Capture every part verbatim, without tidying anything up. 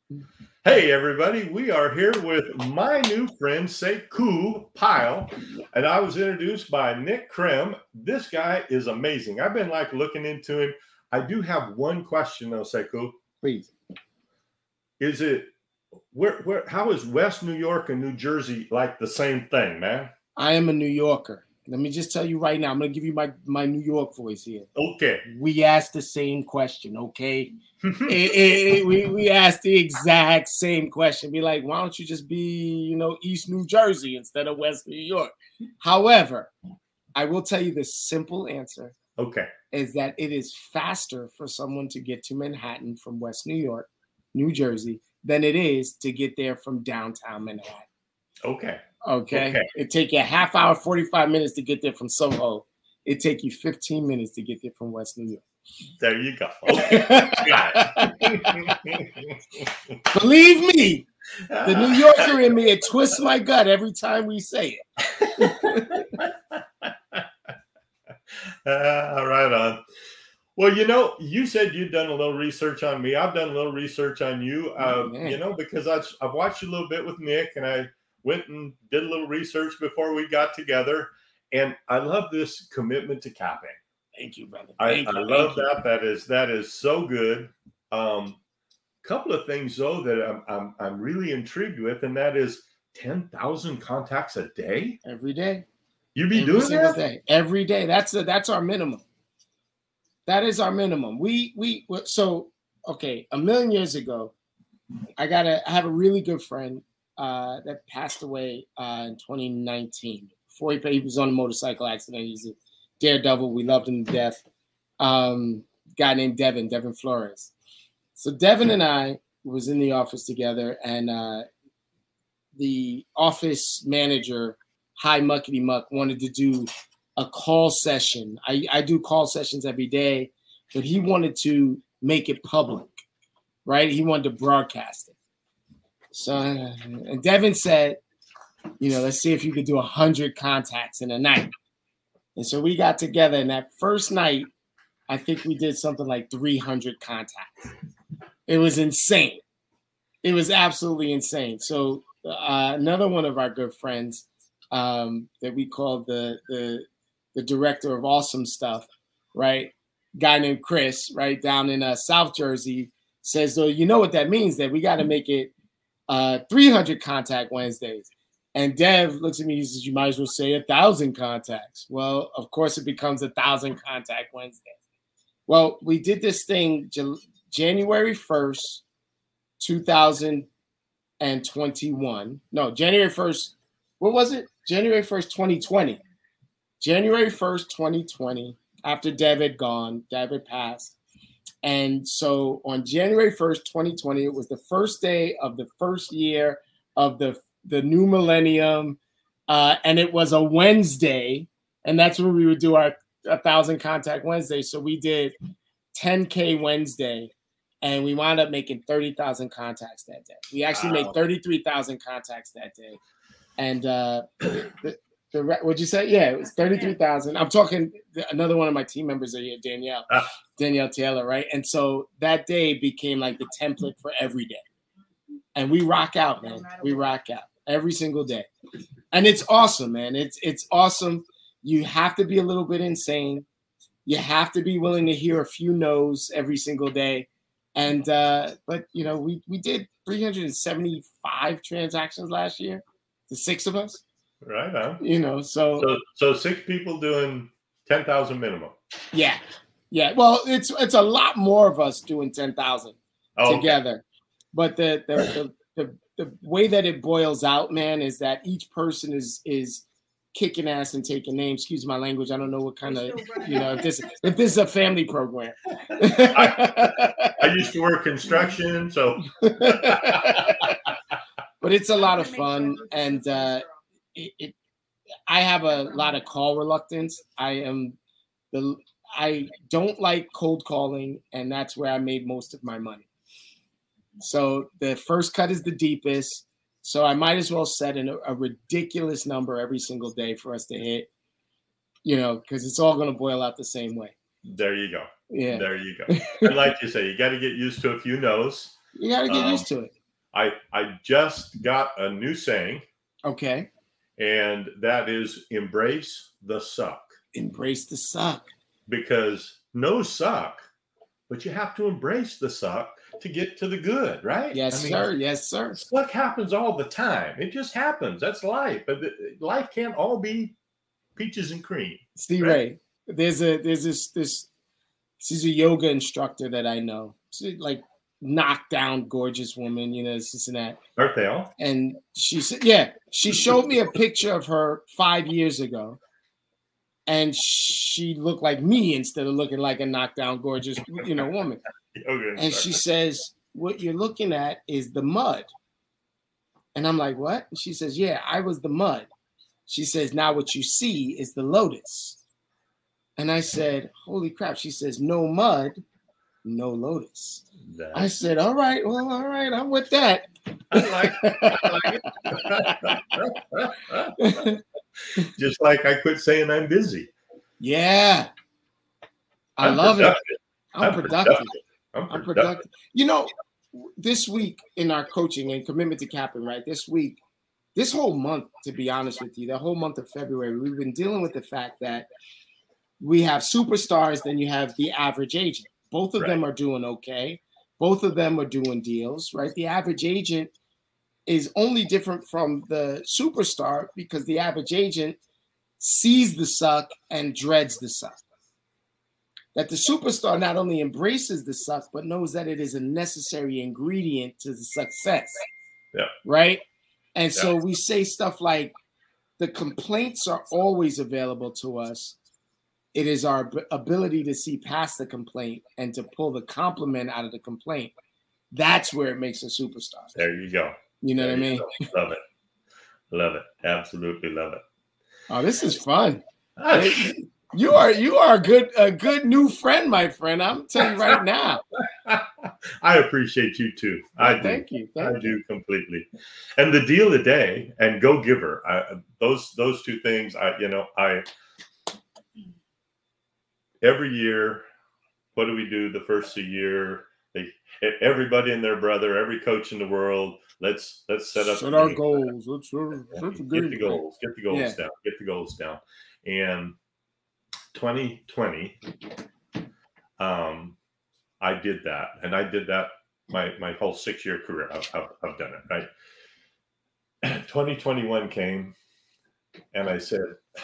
Hey everybody, we are here with my new friend Sekou Pyle, and I was introduced by Nick Krim. This guy is amazing. I've been like looking into him. I do have one question though, Sekou. Please. Is it where where how is West New York and New Jersey like the same thing, man? I am a New Yorker. Let me just tell you right now, I'm going to give you my, my New York voice here. Okay. We asked the same question, okay? it, it, it, we, we asked the exact same question. Be like, why don't you just be, you know, East New Jersey instead of West New York? However, I will tell you the simple answer. Okay. Is that it is faster for someone to get to Manhattan from West New York, New Jersey, than it is to get there from downtown Manhattan. Okay. Okay. okay. It take you a half hour, forty-five minutes to get there from Soho. It take you fifteen minutes to get there from West New York. There you go. Okay. Got it. Believe me, the New Yorker in me, it twists my gut every time we say it. uh, right on. Well, you know, you said you'd done a little research on me. I've done a little research on you, uh, oh, you know, because I've, I've watched you a little bit with Nick, and I went and did a little research before we got together. And I love this commitment to capping. Thank you, brother. Thank I, you, I love that. You. That is that is so good. Um, couple of things, though, that I'm, I'm, I'm really intrigued with, and that is ten thousand contacts a day? Every day. You be Every doing that? Day. Every day. That's a, that's our minimum. That is our minimum. We we so okay. A million years ago, I got a I have a really good friend uh, that passed away uh, in twenty nineteen. Before he, he was on a motorcycle accident. He's a daredevil. We loved him to death. Um, guy named Devin, Devin Flores. So Devin and I was in the office together, and uh, the office manager, Hi Muckety Muck, wanted to do a call session. I, I do call sessions every day, but he wanted to make it public, right? He wanted to broadcast it. So, and Devin said, you know, let's see if you could do one hundred contacts in a night. And so we got together, and that first night, I think we did something like three hundred contacts. It was insane. It was absolutely insane. So uh, another one of our good friends um, that we called the, the the director of awesome stuff, right? Guy named Chris, right, down in uh, South Jersey, says, so you know what that means, that we got to make it uh, three hundred contact Wednesdays. And Dev looks at me, he says, you might as well say a thousand contacts. Well, of course it becomes a thousand contact Wednesdays. Well, we did this thing J- January first, two thousand twenty-one. No, January first, what was it? January first, twenty twenty. January first, twenty twenty, after Dev had gone, Dev had passed. And so on January first, twenty twenty, it was the first day of the first year of the, the new millennium. Uh, and it was a Wednesday. And that's when we would do our one thousand Contact Wednesday. So we did ten K Wednesday. And we wound up making thirty thousand contacts that day. We actually wow. made thirty-three thousand contacts that day. And uh, the, The, what'd you say? Yeah, it was thirty-three thousand. I'm talking another one of my team members are here, Danielle, ah. Danielle Taylor, right? And so that day became like the template for every day. And we rock out, man. We rock out every single day. And it's awesome, man. It's it's awesome. You have to be a little bit insane. You have to be willing to hear a few no's every single day. And uh, but you know, we we did three hundred seventy-five transactions last year, the six of us. Right on. You know, so so, so six people doing ten thousand minimum. Yeah, yeah. Well, it's it's a lot more of us doing ten thousand oh, together, okay. But the the, the the the way that it boils out, man, is that each person is is kicking ass and taking names. Excuse my language. I don't know what kind of you know if this if this is a family program. I, I used to work construction, so. But it's a lot of fun, and. uh It, it, I have a lot of call reluctance. I am the I don't like cold calling, and that's where I made most of my money. So the first cut is the deepest. So I might as well set an, a ridiculous number every single day for us to hit, you know, because it's all going to boil out the same way. There you go. Yeah. There you go. And like you say, you got to get used to a few no's. You got to get um, used to it. I I just got a new saying. Okay. And that is embrace the suck. Embrace the suck. Because no suck, but you have to embrace the suck to get to the good, right? Yes, I mean, sir. Yes, sir. Suck happens all the time. It just happens. That's life. But life can't all be peaches and cream. Steve right? Ray, there's a there's this this she's a yoga instructor that I know. She's like knockdown, gorgeous woman, you know, this, this and that. Aren't they all? And she said, yeah, she showed me a picture of her five years ago. And she looked like me instead of looking like a knockdown, gorgeous, you know, woman. Okay, and sorry. She says, what you're looking at is the mud. And I'm like, what? And she says, yeah, I was the mud. She says, now what you see is the lotus. And I said, holy crap. She says, no mud, no lotus. That. I said, all right, well, all right, I'm with that. I like it. I like it. Just like I quit saying I'm busy. Yeah. I I'm love productive. it. I'm, I'm productive. productive. I'm, I'm productive. productive. You know, this week in our coaching and commitment to capping, right? This week, this whole month, to be honest with you, the whole month of February, we've been dealing with the fact that we have superstars, then you have the average agent. Both of right. them are doing okay. Both of them are doing deals, right? The average agent is only different from the superstar because the average agent sees the suck and dreads the suck. That the superstar not only embraces the suck, but knows that it is a necessary ingredient to the success. Yeah. Right? And yeah. so we say stuff like, the complaints are always available to us. It is our ability to see past the complaint and to pull the compliment out of the complaint. That's where it makes a superstar. There you go. You know there what I mean? Go. Love it. Love it. Absolutely love it. Oh, this is fun. You are you are a good a good new friend, my friend. I'm telling you right now. I appreciate you too. I do. Thank you. Thank I you. do completely. And the deal today and Go Giver, I, those those two things. I you know I every year. What do we do the first of the year? They, everybody and their brother, every coach in the world. Let's let's set up set our goals. Let's, let's get the goals. Get the goals yeah. down. Get the goals down. And twenty twenty, um, I did that, and I did that my my whole six year career. I've, I've, I've done it right. twenty twenty-one came, and I said,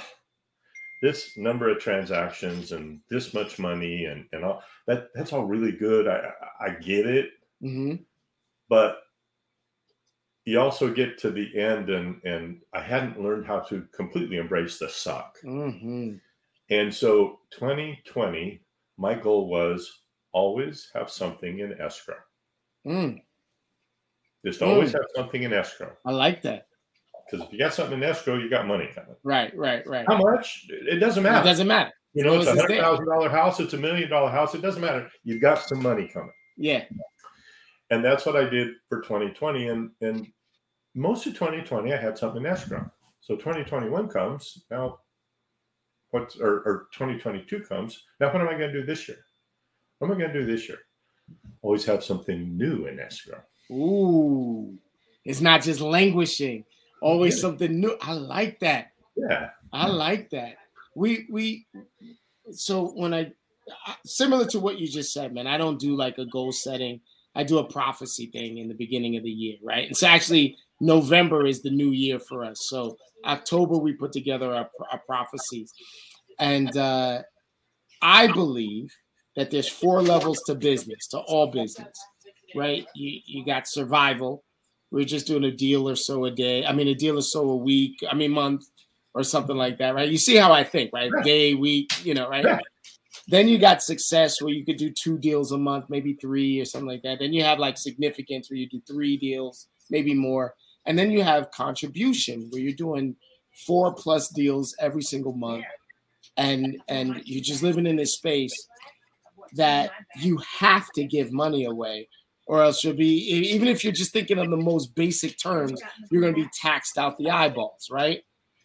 this number of transactions and this much money and and all that that's all really good. I I get it, mm-hmm. but you also get to the end, and and I hadn't learned how to completely embrace the suck. Mm-hmm. And so twenty twenty, my goal was always have something in escrow. Mm. Just always mm. have something in escrow. I like that. Because if you got something in escrow, you got money coming. Right, right, right. How much? It doesn't matter. It doesn't matter. You know, it's a hundred thousand dollar house. It's a million dollar house. It doesn't matter. You've got some money coming. Yeah. And that's what I did for twenty twenty. And and most of twenty twenty, I had something in escrow. So twenty twenty-one comes now. What's or, or twenty twenty-two comes now? What am I going to do this year? What am I going to do this year? Always have something new in escrow. Ooh, it's not just languishing. Always yeah. something new. I like that. Yeah, I like that. We we. So when I similar to what you just said, man, I don't do like a goal setting. I do a prophecy thing in the beginning of the year, right? It's actually November is the new year for us. So October we put together our, our prophecies, and uh, I believe that there's four levels to business, to all business, right? You you got survival. We're just doing a deal or so a day. I mean, a deal or so a week. I mean, month or something like that, right? You see how I think, right? Day, week, you know, right? Yeah. Then you got success where you could do two deals a month, maybe three or something like that. Then you have like significance where you do three deals, maybe more. And then you have contribution where you're doing four plus deals every single month. And, and you're just living in this space that you have to give money away, or else you'll be, even if you're just thinking of the most basic terms, you're going to be taxed out the eyeballs, right?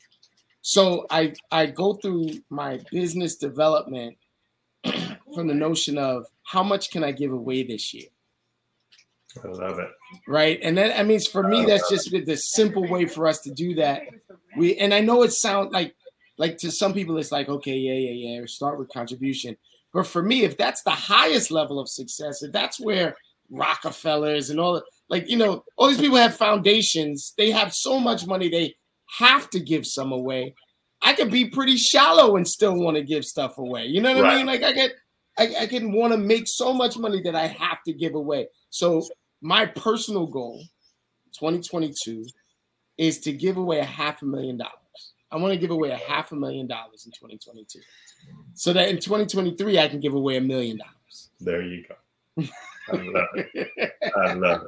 So I, I go through my business development from the notion of how much can I give away this year? I love it. Right. And then, I mean, for me, that's just the simple way for us to do that. We, and I know it sounds like, like to some people, it's like, okay, yeah, yeah, yeah, start with contribution. But for me, if that's the highest level of success, if that's where Rockefellers and all that, like, you know, all these people have foundations, they have so much money, they have to give some away. I could be pretty shallow and still want to give stuff away. You know what right. I mean? Like I get, I, I can want to make so much money that I have to give away. So my personal goal, twenty twenty-two, is to give away a half a million dollars. I want to give away a half a million dollars in twenty twenty-two, so that in twenty twenty-three I can give away a million dollars. There you go. I love it. I love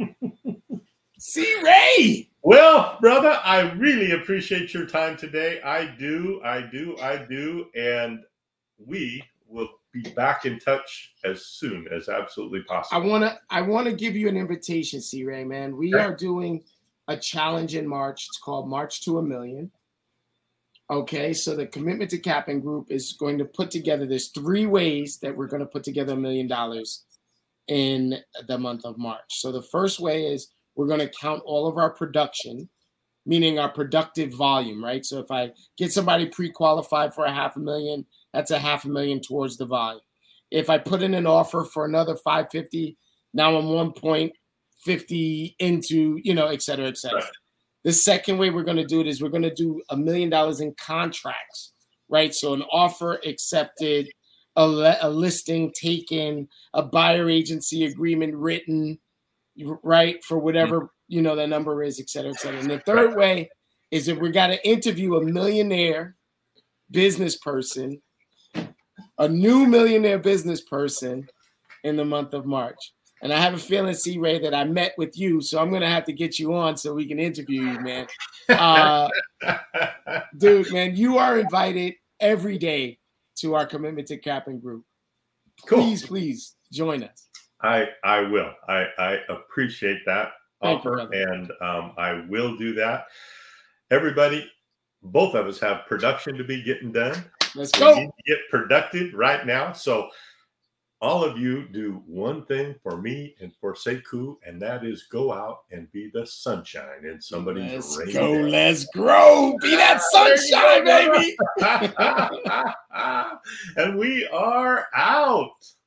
it. C. Ray. Well, brother, I really appreciate your time today. I do, I do, I do, and we will be back in touch as soon as absolutely possible. I wanna, I wanna give you an invitation, C. Ray, man. We okay. are doing a challenge in March. It's called March to a Million. Okay, so the Commitment to Capping Group is going to put together. There's three ways that we're going to put together a million dollars in the month of March. So the first way is we're going to count all of our production, meaning our productive volume, right? So if I get somebody pre-qualified for a half a million, that's a half a million towards the volume. If I put in an offer for another five fifty, now I'm one point five zero into, you know, et cetera, et cetera. Right. The second way we're going to do it is we're going to do a million dollars in contracts, right? So an offer accepted, a, le- a listing taken, a buyer agency agreement written, right? For whatever, you know, the number is, et cetera, et cetera. And the third way is that we got to interview a millionaire business person, a new millionaire business person in the month of March. And I have a feeling, C. Ray, that I met with you, so I'm going to have to get you on so we can interview you, man. Uh, dude, man, you are invited every day to our Commitment to Capping Group. Please, cool. please join us. I I will. I, I appreciate that offer, you, and um, I will do that. Everybody, both of us have production to be getting done. Let's go. We need to get productive right now. So all of you do one thing for me and for Sekou, and that is go out and be the sunshine in somebody's let's rainy go, day. Let's grow. Be that sunshine, baby. And we are out.